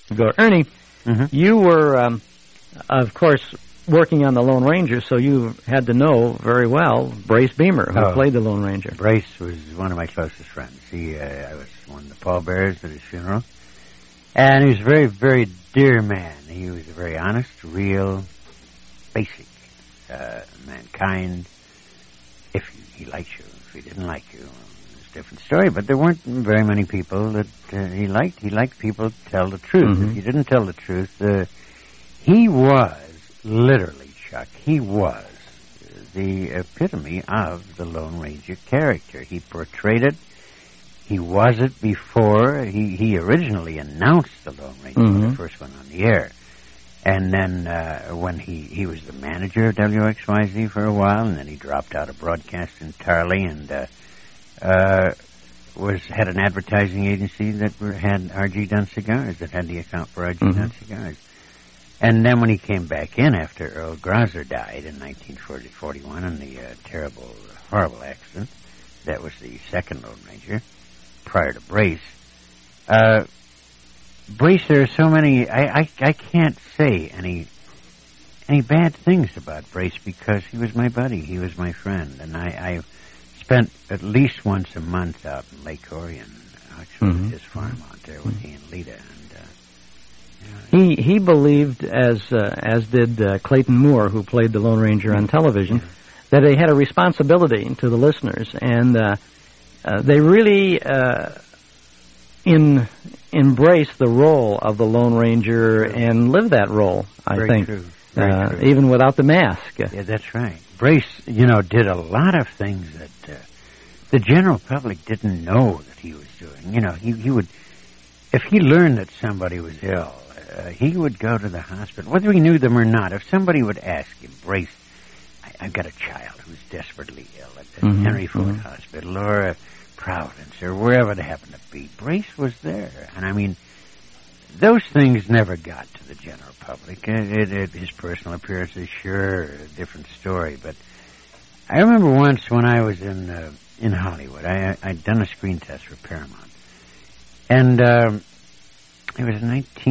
ago. Ernie, you were, of course, working on the Lone Ranger, so you had to know very well Brace Beamer, who played the Lone Ranger. Brace was one of my closest friends. I was one of the pallbearers at his funeral. And he was a very, very dear man. He was a very honest, real, basic mankind. If he liked you, if he didn't like you, it's a different story. But there weren't very many people that he liked. He liked people to tell the truth. If you didn't tell the truth, he was literally, Chuck, he was the epitome of the Lone Ranger character. He portrayed it. He was it before. He originally announced the Lone Ranger when the first one on the air. And then when he was the manager of WXYZ for a while, and then he dropped out of broadcast entirely and had an advertising agency that had R.G. Dunn Cigars, that had the account for R.G. Dunn Cigars. And then when he came back in after Earl Grosser died in 1941 in the terrible, horrible accident, that was the second Lone Ranger, prior to Brace. Brace, there are so many, I can't say any bad things about Brace because he was my buddy, he was my friend, and I spent at least once a month out in Lake Orion, actually at his farm out there with he and Lita. He believed, as did Clayton Moore, who played the Lone Ranger on television, that they had a responsibility to the listeners, and they really embrace the role of the Lone Ranger and live that role, I think. Very true. Even without the mask. Yeah, that's right. Brace, did a lot of things that the general public didn't know that he was doing. He would, if he learned that somebody was ill, he would go to the hospital, whether he knew them or not. If somebody would ask him, Brace, I've got a child who's desperately ill at the Henry Ford Hospital or Providence or wherever it happened to be, Brace was there. And I mean, those things never got to the general public. His personal appearances, sure, a different story. But I remember once when I was in Hollywood, I'd done a screen test for Paramount. And it was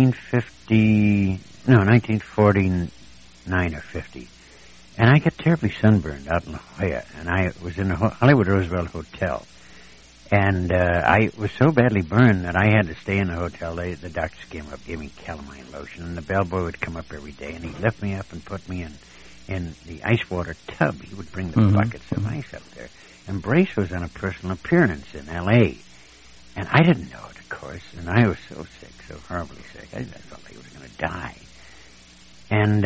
1949 or 50. And I got terribly sunburned out in La Jolla. And I was in the Hollywood Roosevelt Hotel. And I was so badly burned that I had to stay in the hotel. The doctors came up, gave me calamine lotion, and the bellboy would come up every day, and he'd lift me up and put me in the ice water tub. He would bring the buckets of ice up there. And Brace was on a personal appearance in L.A., and I didn't know it, of course, and I was so sick, so horribly sick. I felt like I was going to die. And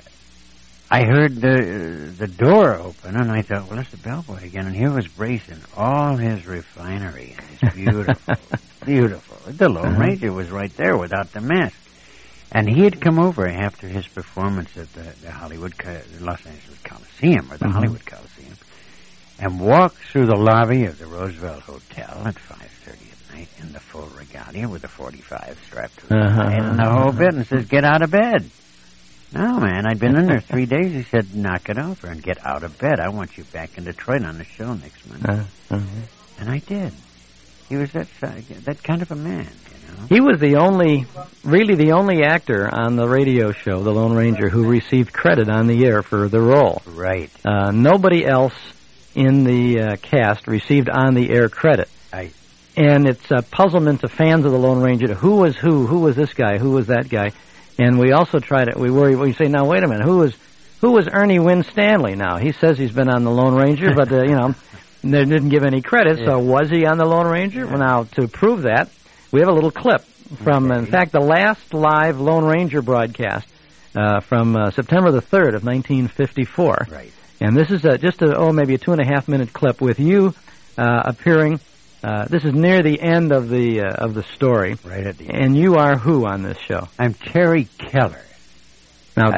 I heard the door open, and I thought, well, that's the bellboy again. And here was Brace in all his refinery, and his beautiful, beautiful. The Lone Ranger was right there without the mask. And he had come over after his performance at the Los Angeles Coliseum, or the Hollywood Coliseum, and walked through the lobby of the Roosevelt Hotel at 5:30 at night in the full regalia with a .45 strapped to his head and the whole bit, and says, "Get out of bed." No, man, I'd been in there 3 days. He said, "Knock it over and get out of bed. I want you back in Detroit on the show next Monday." And I did. He was that kind of a man, He was really the only actor on the radio show, The Lone Ranger, who received credit on the air for the role. Right. Nobody else in the cast received on-the-air credit. And it's a puzzlement to fans of The Lone Ranger. Who was this guy? Who was that guy? And we also we say, now, wait a minute, who was Ernie Winstanley now? He says he's been on The Lone Ranger, but, they didn't give any credit, so was he on The Lone Ranger? Well, now, to prove that, we have a little clip from, in fact, the last live Lone Ranger broadcast from September the 3rd of 1954. Right. And this is maybe a 2.5-minute clip with you appearing. This is near the end of the story. Right at the end. And you are who on this show? I'm Terry Keller. Now,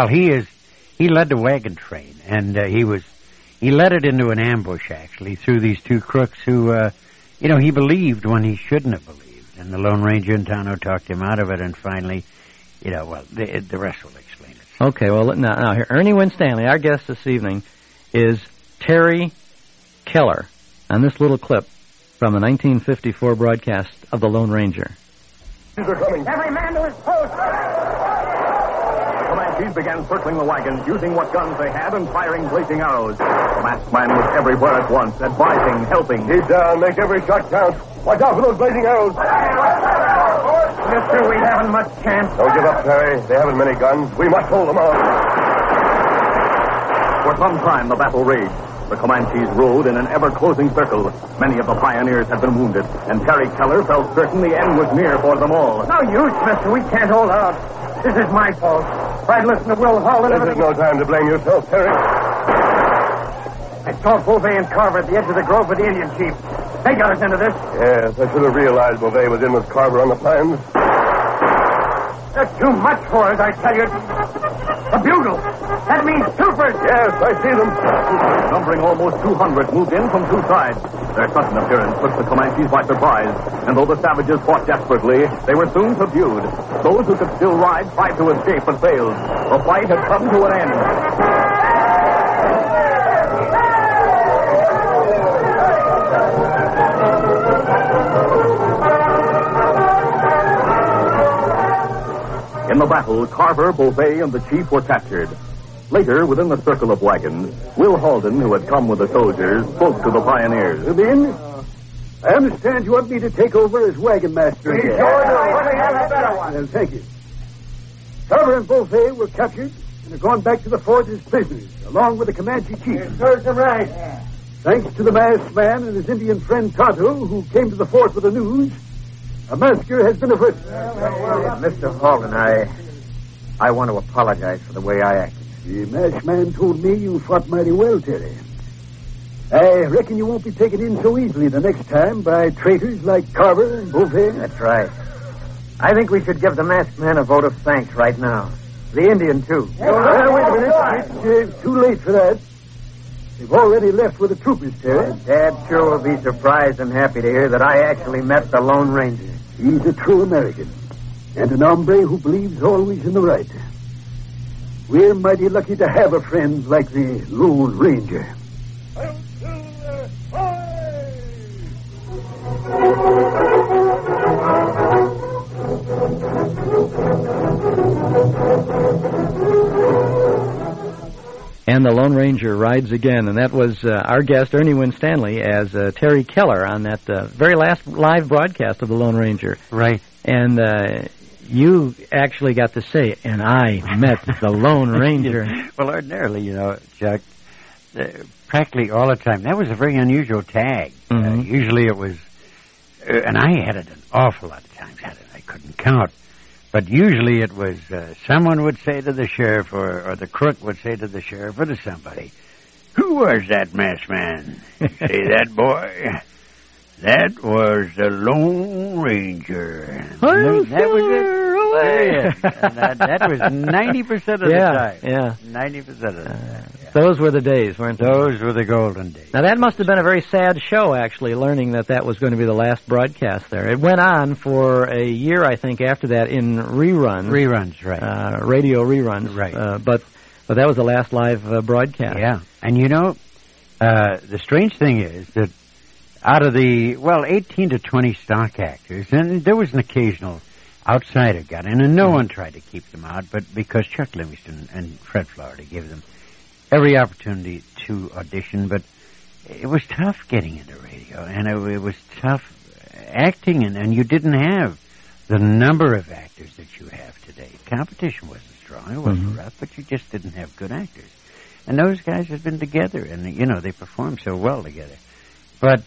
he led the wagon train, and he led it into an ambush, actually, through these two crooks who, he believed when he shouldn't have believed. And the Lone Ranger and Tonto talked him out of it, and finally, the rest will explain it. Okay, well, now here, Ernie Winstanley, our guest this evening, is Terry Keller on this little clip from the 1954 broadcast of The Lone Ranger. These are coming. Every man to his post. The Comanches began circling the wagons, using what guns they had and firing blazing arrows. The masked man was everywhere at once, advising, helping. Keep down. Make every shot count. Watch out for those blazing arrows. Mister, we haven't much chance. Don't give up, Terry. They haven't many guns. We must hold them off. For some time, the battle raged. The Comanches rode in an ever-closing circle. Many of the pioneers had been wounded, and Terry Keller felt certain the end was near for them all. No use, mister. We can't hold out. This is my fault. If I'd listened to Will Hall and This everything... is no time to blame yourself, Terry. I saw Beauvais and Carver at the edge of the grove with the Indian chief. They got us into this. Yes, I should have realized Beauvais was in with Carver on the plans. That's too much for us, I tell you. A bugle. That means troopers. Yes, I see them. Numbering almost 200, moved in from two sides. Their sudden appearance took the Comanches by surprise, and though the savages fought desperately, they were soon subdued. Those who could still ride tried to escape but failed. The fight had come to an end. In the battle, Carver, Beauvais, and the chief were captured. Later, within the circle of wagons, Will Halden, who had come with the soldiers, spoke to the pioneers. Ben, I understand you want me to take over as wagon master again. Well, thank you. Carver and Beauvais were captured and are gone back to the fort as prisoners, along with the Comanche chief. Serves them right. Thanks to the masked man and his Indian friend Tonto, who came to the fort with the news, a massacre has been averted. Mr. Halden, I want to apologize for the way I acted. The masked man told me you fought mighty well, Terry. I reckon you won't be taken in so easily the next time by traitors like Carver and Beauvais. That's right. I think we should give the masked man a vote of thanks right now. The Indian, too. Wait a minute. It's too late for that. They've already left with the troopers, Terry. Dad sure will be surprised and happy to hear that I actually met the Lone Ranger. He's a true American, and an hombre who believes always in the right. We're mighty lucky to have a friend like the Lone Ranger. And the Lone Ranger rides again, and that was our guest, Ernie Winstanley, as Terry Keller on that very last live broadcast of the Lone Ranger. Right. And you actually got to say, and I met the Lone Ranger. Well, ordinarily, Chuck, practically all the time. That was a very unusual tag. Mm-hmm. Usually it was, and I had it an awful lot of times. I couldn't count. But usually it was someone would say to the sheriff, or the crook would say to the sheriff, or to somebody, "Who was that masked man? Say that, boy? That was the Lone Ranger." That was it. That was 90% of the time. Yeah. 90% of the time. Those were the days, weren't they? Those were the golden days. Now, that must have been a very sad show, actually, learning that was going to be the last broadcast there. It went on for a year, I think, after that in reruns. Reruns, right. Radio reruns. Right. But that was the last live broadcast. Yeah. And the strange thing is that out of the, 18 to 20 stock actors, and there was an occasional outsider got in, and no one tried to keep them out, but because Chuck Livingston and Fred Florida gave them every opportunity to audition, but it was tough getting into radio, and it was tough acting, and you didn't have the number of actors that you have today. Competition wasn't strong, it wasn't rough, but you just didn't have good actors. And those guys had been together, and, they performed so well together. But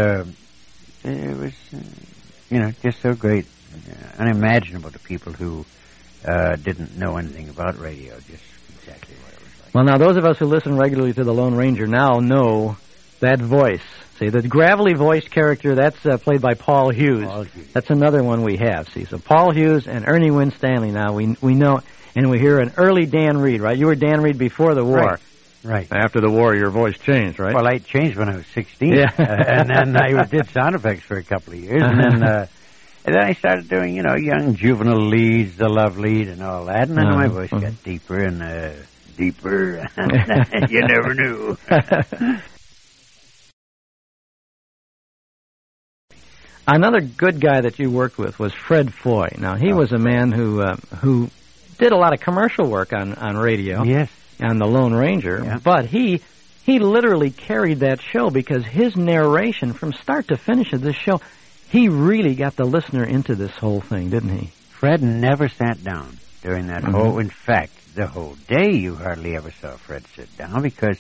it was, just so great, unimaginable to people who didn't know anything about radio, just exactly what it was like. Well, now, those of us who listen regularly to the Lone Ranger now know that voice. See, the gravelly voiced character, that's played by Paul Hughes. Paul Hughes. That's another one we have, see. So Paul Hughes and Ernie Winstanley now, we know, and we hear an early Dan Reed, right? You were Dan Reed before the war. Right. After the war, your voice changed, right? Well, I changed when I was 16. Yeah. And then I did sound effects for a couple of years, and then I started doing, young juvenile leads, the love lead, and all that, and then my voice got deeper and deeper. You never knew. Another good guy that you worked with was Fred Foy. Now, he was a man who did a lot of commercial work on radio. Yes. On the Lone Ranger. But he literally carried that show because his narration from start to finish of this show, he really got the listener into this whole thing, didn't he? Fred never sat down during that whole... In fact, the whole day you hardly ever saw Fred sit down because...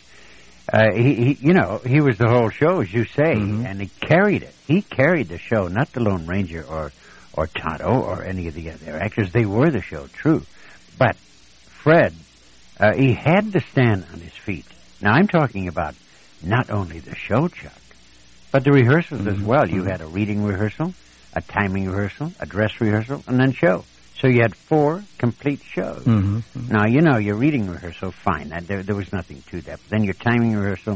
he was the whole show, as you say, and he carried it. He carried the show, not the Lone Ranger or Tonto or any of the other actors. They were the show, true. But Fred, he had to stand on his feet. Now, I'm talking about not only the show, Chuck, but the rehearsals as well. You had a reading rehearsal, a timing rehearsal, a dress rehearsal, and then show. So you had 4 complete shows. Now, your reading rehearsal, fine. There was nothing to that. But then your timing rehearsal,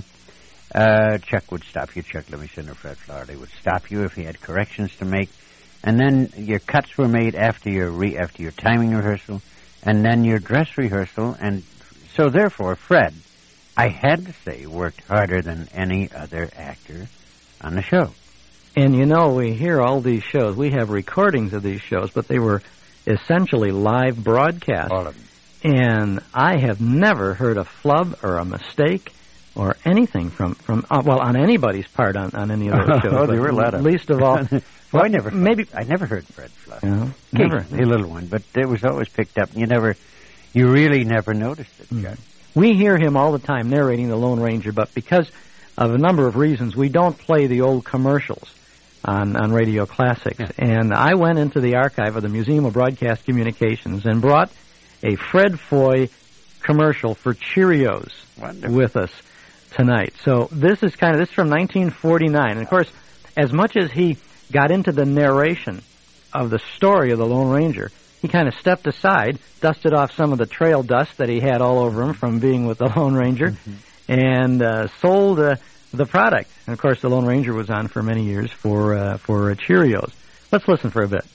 Chuck would stop you. Chuck Livingston or Fred Flaherty would stop you if he had corrections to make. And then your cuts were made after your timing rehearsal, and then your dress rehearsal. And so, therefore, Fred, I had to say, worked harder than any other actor on the show. And, we hear all these shows. We have recordings of these shows, but they were... essentially live broadcast. All of them. And I have never heard a flub or a mistake or anything from on anybody's part on any of those shows. There were a lot of least of all. Well, I never heard Fred flub. Never. A little one, but it was always picked up. You really never noticed it, Chuck. We hear him all the time narrating the Lone Ranger, but because of a number of reasons, we don't play the old commercials on Radio Classics. Yeah. And I went into the archive of the Museum of Broadcast Communications and brought a Fred Foy commercial for Cheerios with us tonight. So this is from 1949. And of course, as much as he got into the narration of the story of the Lone Ranger, he kind of stepped aside, dusted off some of the trail dust that he had all over him from being with the Lone Ranger, and sold the product. And, of course, the Lone Ranger was on for many years for Cheerios. Let's listen for a bit.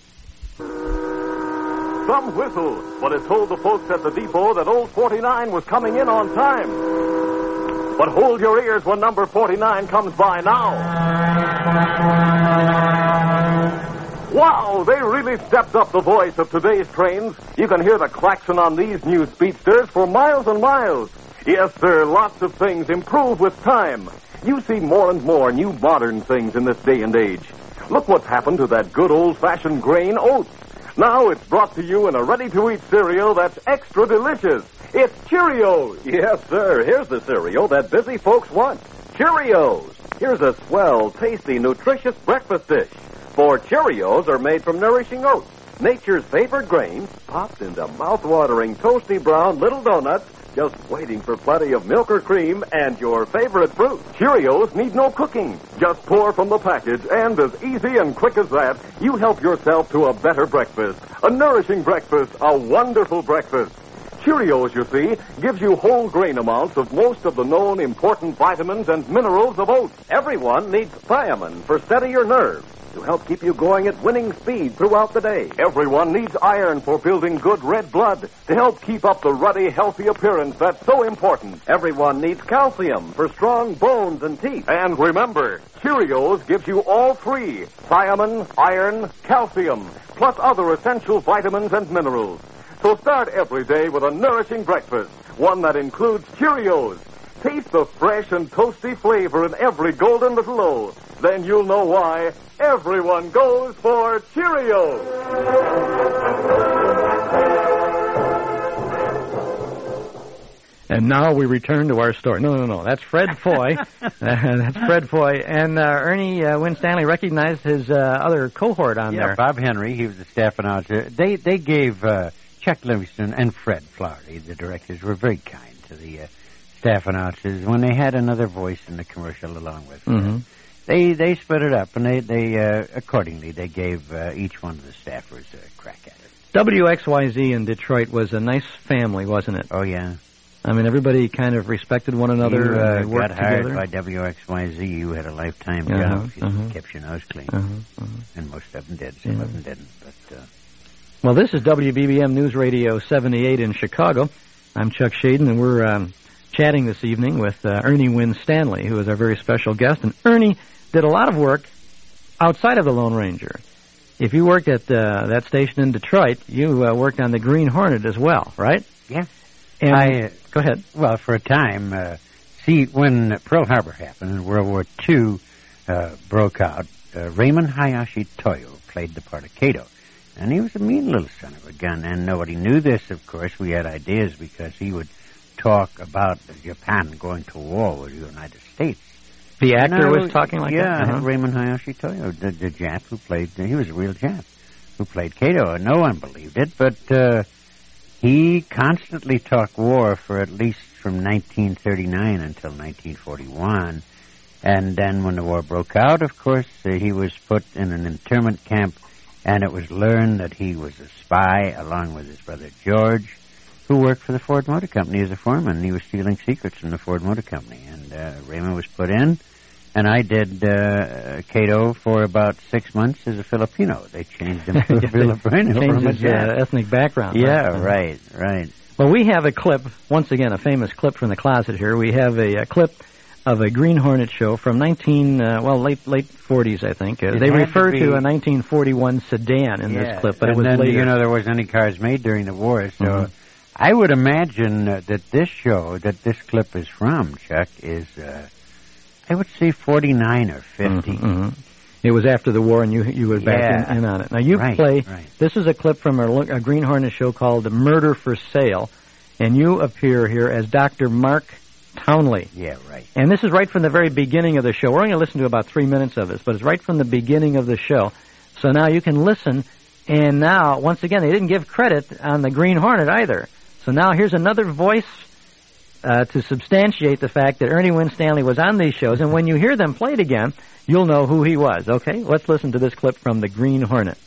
Some whistle, but it told the folks at the depot that old 49 was coming in on time. But hold your ears when number 49 comes by now. Wow, they really stepped up the voice of today's trains. You can hear the klaxon on these new speedsters for miles and miles. Yes, sir, lots of things improve with time. You see more and more new modern things in this day and age. Look what's happened to that good old-fashioned grain oats. Now it's brought to you in a ready-to-eat cereal that's extra delicious. It's Cheerios. Yes, sir. Here's the cereal that busy folks want. Cheerios. Here's a swell, tasty, nutritious breakfast dish. For Cheerios are made from nourishing oats, nature's favorite grain, popped into mouth-watering, toasty brown little donuts, just waiting for plenty of milk or cream and your favorite fruit. Cheerios need no cooking. Just pour from the package, and as easy and quick as that, you help yourself to a better breakfast. A nourishing breakfast, a wonderful breakfast. Cheerios, you see, gives you whole grain amounts of most of the known important vitamins and minerals of oats. Everyone needs thiamine for steadier nerves, to help keep you going at winning speed throughout the day. Everyone needs iron for building good red blood, to help keep up the ruddy, healthy appearance that's so important. Everyone needs calcium for strong bones and teeth. And remember, Cheerios gives you all 3, thiamine, iron, calcium, plus other essential vitamins and minerals. So start every day with a nourishing breakfast, one that includes Cheerios. Taste the fresh and toasty flavor in every golden little loaf. Then you'll know why everyone goes for Cheerios. And now we return to our story. No. That's Fred Foy. That's Fred Foy. And Ernie Winstanley recognized his other cohort on there. Bob Henry. He was the staff announcer. They gave Chuck Livingston and Fred Flaherty, the directors, were very kind to the staff announcers when they had another voice in the commercial along with them. They split it up, and they accordingly, they gave each one of the staffers a crack at it. WXYZ in Detroit was a nice family, wasn't it? Oh, yeah. I mean, everybody kind of respected one another. You got hired by WXYZ, you had a lifetime job. You kept your nose clean. And most of them did. Some of them didn't. But, well, this is WBBM News Radio 78 in Chicago. I'm Chuck Shaden, and we're chatting this evening with Ernie Winstanley, who is our very special guest. And Ernie did a lot of work outside of the Lone Ranger. If you worked at that station in Detroit, you worked on the Green Hornet as well, right? Yeah. And go ahead. Well, for a time, when Pearl Harbor happened and World War II broke out, Raymond Hayashi Toyo played the part of Kato. And he was a mean little son of a gun. And nobody knew this, of course. We had ideas because he would talk about Japan going to war with the United States. The actor was talking like that? Yeah, Raymond Hayashi Toyo, the Jap who played, he was a real Jap who played Kato. And no one believed it, but he constantly talked war for at least from 1939 until 1941. And then when the war broke out, of course, he was put in an internment camp, and it was learned that he was a spy along with his brother George, who worked for the Ford Motor Company as a foreman. He was stealing secrets from the Ford Motor Company. And Raymond was put in, and I did Kato for about 6 months as a Filipino. They changed him to a Filipino. Changed his ethnic background. Yeah, right. Well, we have a clip, once again, a famous clip from the closet here. We have a clip of a Green Hornet show from late 40s, I think. They refer to a 1941 sedan in this clip, but it was later. There wasn't any cars made during the war, so I would imagine that this clip is from, Chuck, is, I would say 49 or 50. It was after the war, and you were back in on it. Now, you play, this is a clip from a Green Hornet show called Murder for Sale, and you appear here as Dr. Mark Townley. Yeah, right. And this is right from the very beginning of the show. We're only going to listen to about 3 minutes of this, but it's right from the beginning of the show. So now you can listen, and now, once again, they didn't give credit on the Green Hornet either. So now here's another voice to substantiate the fact that Ernie Winstanley was on these shows, and when you hear them played again, you'll know who he was. Okay, let's listen to this clip from the Green Hornet.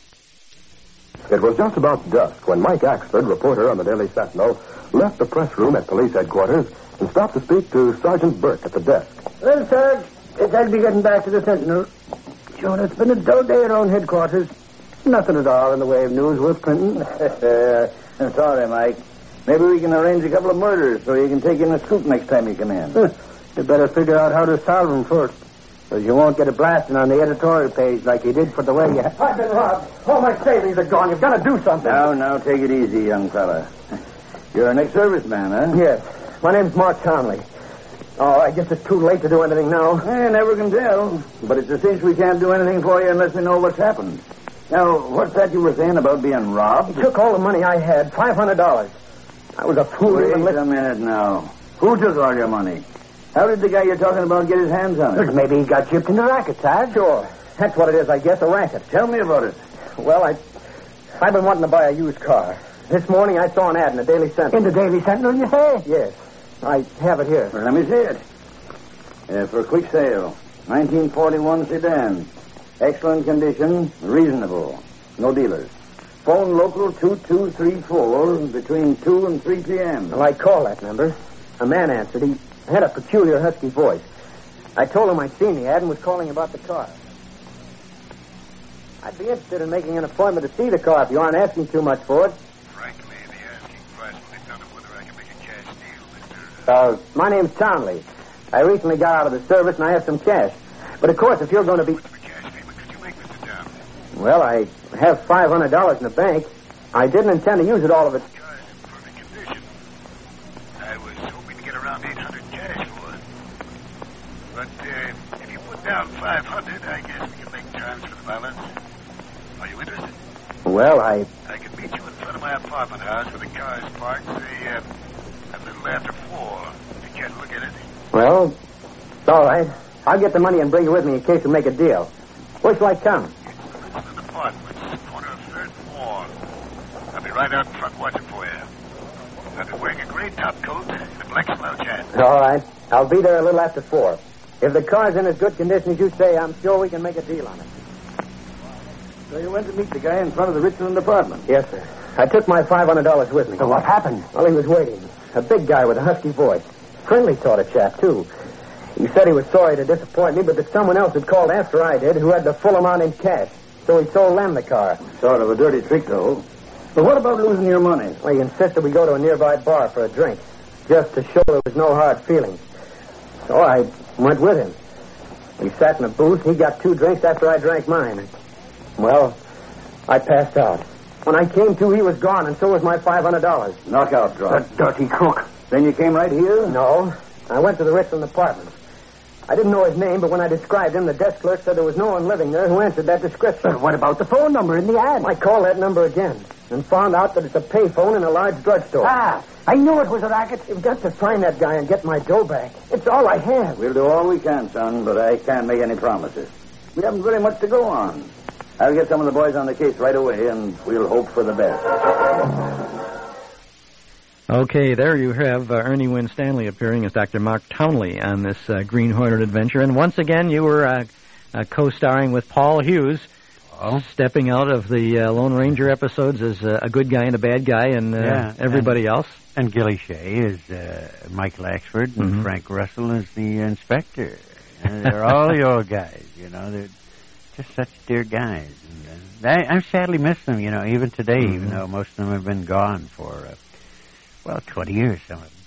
It was just about dusk when Mike Axford, reporter on the Daily Sentinel, left the press room at police headquarters and stopped to speak to Sergeant Burke at the desk. Well, Sarge, it's I'll be getting back to the Sentinel. Sure, it's been a dull day around headquarters. Nothing at all in the way of news worth printing. I'm sorry, Mike. Maybe we can arrange a couple of murders so you can take in a scoop next time you come in. You better figure out how to solve them first, so you won't get a blasting on the editorial page like you did for the way you... I've been robbed. All my savings are gone. You've got to do something. Now, take it easy, young fella. You're an ex-serviceman, huh? Yes. My name's Mark Townley. Oh, I guess it's too late to do anything now. Never can tell. But it's a cinch we can't do anything for you unless we know what's happened. Now, what's that you were saying about being robbed? He took all the money I had, $500. I was a fool. Wait a minute now. Who took all your money? How did the guy you're talking about get his hands on it? Maybe he got gypped in the racket, Sarge. Sure. That's what it is, I guess, a racket. Tell me about it. Well, I've been wanting to buy a used car. This morning I saw an ad in the Daily Sentinel. In the Daily Sentinel, you say? Yes. I have it here. Well, let me see it. For a quick sale. 1941 sedan. Excellent condition. Reasonable. No dealers. Phone local 2234 between 2 and 3 p.m. Well, I called that number. A man answered. He had a peculiar husky voice. I told him I'd seen the ad and was calling about the car. I'd be interested in making an appointment to see the car if you aren't asking too much for it. Frankly, the asking price will determine whether I can make a cash deal, Mr. My name's Townley. I recently got out of the service and I have some cash. But of course, if you're going to be... What cash payment could you make, Mr. Townley? Well, I have $500 in the bank. I didn't intend to use it all of it. The car is in perfect condition. I was hoping to get around $800 cash for it. But if you put down $500, I guess we can make terms for the balance. Are you interested? Well, I could meet you in front of my apartment house where the car is parked, say, a little after 4. If you can't look at it. Well, all right. I'll get the money and bring it with me in case we make a deal. Where shall I come? Richland Apartments, corner of 3rd and Wall. I'll be right out in front watching for you. I'll be wearing a gray top coat and a black slouch hat. All right. I'll be there a little after 4. If the car's in as good condition as you say, I'm sure we can make a deal on it. So you went to meet the guy in front of the Richland apartment? Yes, sir. I took my $500 with me. So what happened? Well, he was waiting. A big guy with a husky voice. Friendly sort of chap, too. He said he was sorry to disappoint me, but that someone else had called after I did who had the full amount in cash. So he sold them the car. Sort of a dirty trick, though. But what about losing your money? Well, he insisted we go to a nearby bar for a drink, just to show there was no hard feelings. So I went with him. We sat in a booth. He got 2 drinks after I drank mine. Well, I passed out. When I came to, he was gone, and so was my $500. Knockout drop. That dirty crook. Then you came right here? No. I went to the Richland apartment. I didn't know his name, but when I described him, the desk clerk said there was no one living there who answered that description. But what about the phone number in the ad? I called that number again and found out that it's a payphone in a large drugstore. Ah, I knew it was a racket. You've got to find that guy and get my dough back. It's all I have. We'll do all we can, son, but I can't make any promises. We haven't very much to go on. I'll get some of the boys on the case right away, and we'll hope for the best. Okay, there you have Ernie Winstanley appearing as Dr. Mark Townley on this Green Hornet adventure. And once again, you were co-starring with Paul Hughes, stepping out of the Lone Ranger episodes as a good guy and a bad guy and everybody else. And Gilly Shea is Michael Axford, and Frank Russell is the inspector. And they're all the old guys, you know. They're just such dear guys. And I sadly miss them, you know, even today, even though most of them have been gone for... 20 years, some of them.